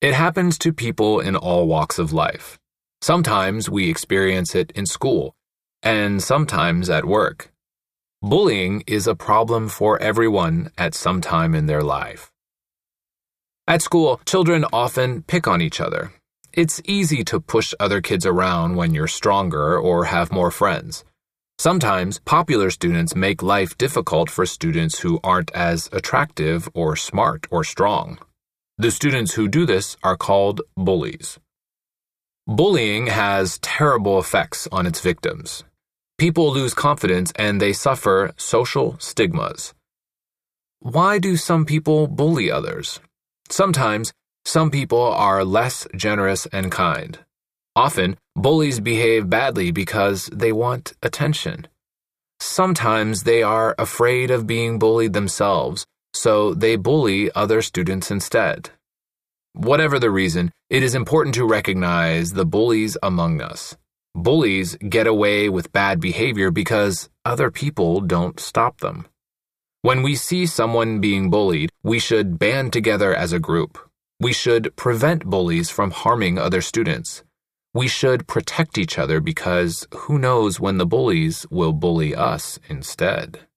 It happens to people in all walks of life. Sometimes we experience it in school, and sometimes at work. Bullying is a problem for everyone at some time in their life. At school, children often pick on each other. It's easy to push other kids around when you're stronger or have more friends. Sometimes, popular students make life difficult for students who aren't as attractive or smart or strong. The students who do this are called bullies. Bullying has terrible effects on its victims. People lose confidence and they suffer social stigmas. Why do some people bully others? Sometimes, some people are less generous and kind. Often, bullies behave badly because they want attention. Sometimes they are afraid of being bullied themselves, so they bully other students instead. Whatever the reason, it is important to recognize the bullies among us. Bullies get away with bad behavior because other people don't stop them. When we see someone being bullied, we should band together as a group. We should prevent bullies from harming other students. We should protect each other because who knows when the bullies will bully us instead.